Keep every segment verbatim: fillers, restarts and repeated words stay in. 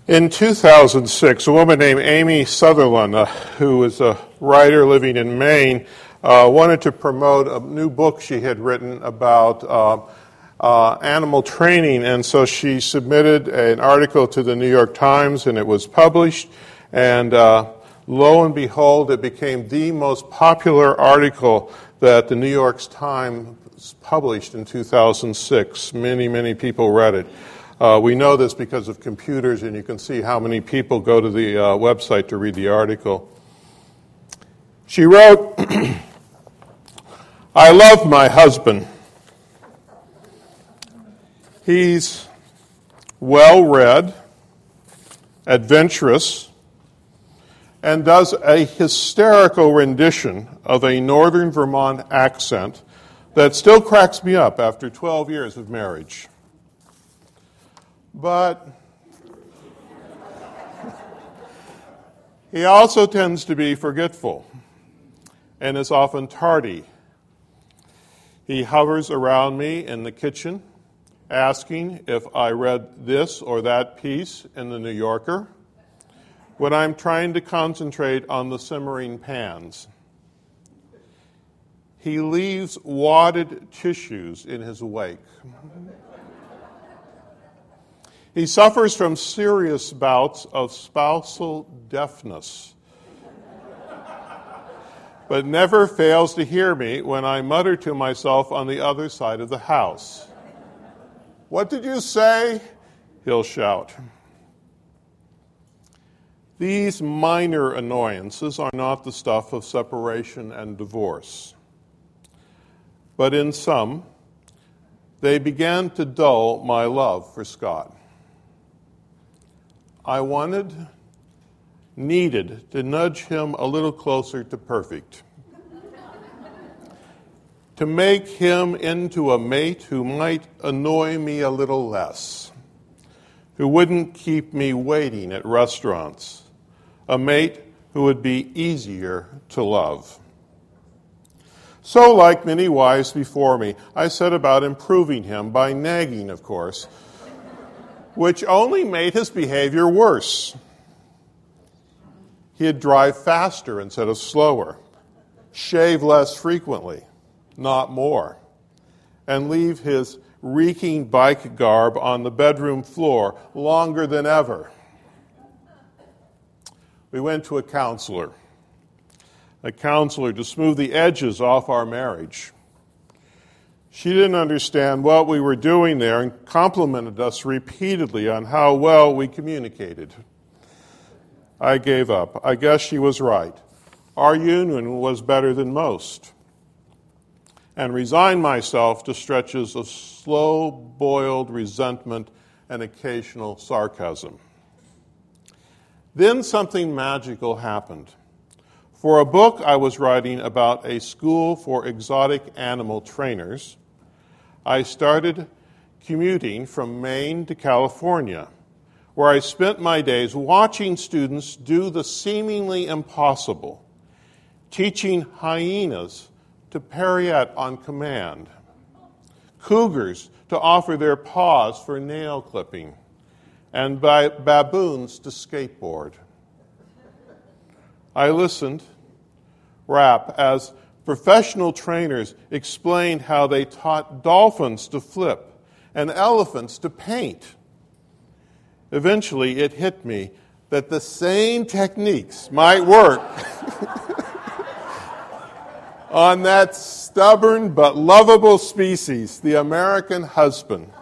In two thousand six, a woman named Amy Sutherland, uh, who is a writer living in Maine, uh, wanted to promote a new book she had written about uh, uh, animal training, and so she submitted an article to the New York Times, and it was published, and uh, lo and behold, it became the most popular article that the New York Times published in two thousand six. Many, many people read it. Uh, we know this because of computers, and you can see how many people go to the uh, website to read the article. She wrote, I love my husband. He's well-read, adventurous, and does a hysterical rendition of a northern Vermont accent that still cracks me up after twelve years of marriage. But he also tends to be forgetful and is often tardy. He hovers around me in the kitchen, asking if I read this or that piece in the New Yorker when I'm trying to concentrate on the simmering pans. He leaves wadded tissues in his wake. He suffers from serious bouts of spousal deafness, but never fails to hear me when I mutter to myself on the other side of the house. What did you say? He'll shout. These minor annoyances are not the stuff of separation and divorce, but in some, they began to dull my love for Scott. I wanted, needed to nudge him a little closer to perfect, to make him into a mate who might annoy me a little less, who wouldn't keep me waiting at restaurants, a mate who would be easier to love. So, like many wives before me, I set about improving him by nagging, of course, which only made his behavior worse. He'd drive faster instead of slower, shave less frequently, not more, and leave his reeking bike garb on the bedroom floor longer than ever. We went to a counselor, a counselor to smooth the edges off our marriage. She didn't understand what we were doing there and complimented us repeatedly on how well we communicated. I gave up. I guess she was right. Our union was better than most, and resigned myself to stretches of slow-boiled resentment and occasional sarcasm. Then something magical happened. For a book I was writing about a school for exotic animal trainers, I started commuting from Maine to California, where I spent my days watching students do the seemingly impossible, teaching hyenas to pirouette on command, cougars to offer their paws for nail clipping, and baboons to skateboard. I listened, rapt, as professional trainers explained how they taught dolphins to flip and elephants to paint. Eventually, it hit me that the same techniques might work on that stubborn but lovable species, the American husband.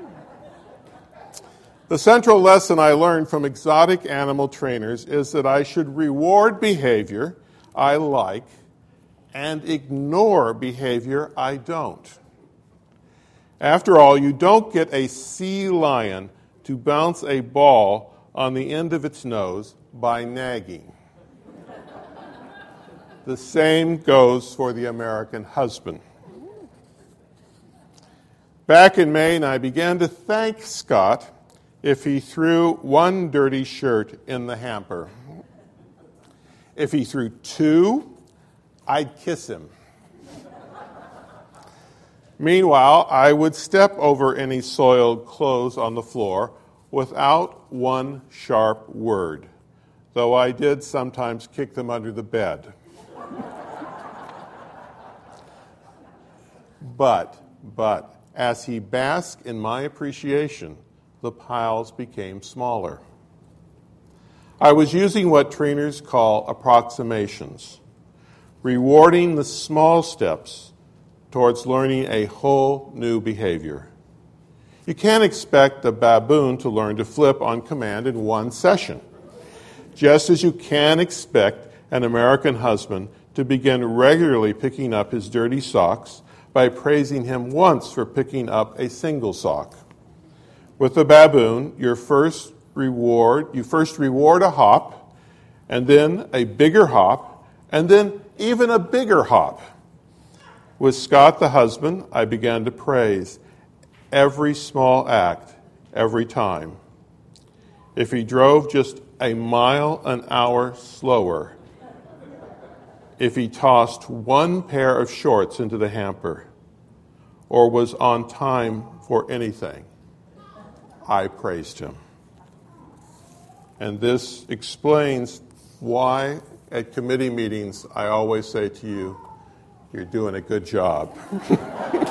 The central lesson I learned from exotic animal trainers is that I should reward behavior I like and ignore behavior I don't. After all, you don't get a sea lion to bounce a ball on the end of its nose by nagging. The same goes for the American husband. Back in Maine, I began to thank Scott if he threw one dirty shirt in the hamper. If he threw two, I'd kiss him. Meanwhile, I would step over any soiled clothes on the floor without one sharp word, though I did sometimes kick them under the bed. But, but, as he basked in my appreciation, the piles became smaller. I was using what trainers call approximations, rewarding the small steps towards learning a whole new behavior. You can't expect a baboon to learn to flip on command in one session, just as you can't expect an American husband to begin regularly picking up his dirty socks by praising him once for picking up a single sock. With the baboon, your first reward, you first reward a hop, and then a bigger hop, and then even a bigger hop. With Scott the husband, I began to praise every small act, every time. If he drove just a mile an hour slower, if he tossed one pair of shorts into the hamper, or was on time for anything, I praised him. And this explains why at committee meetings I always say to you, you're doing a good job.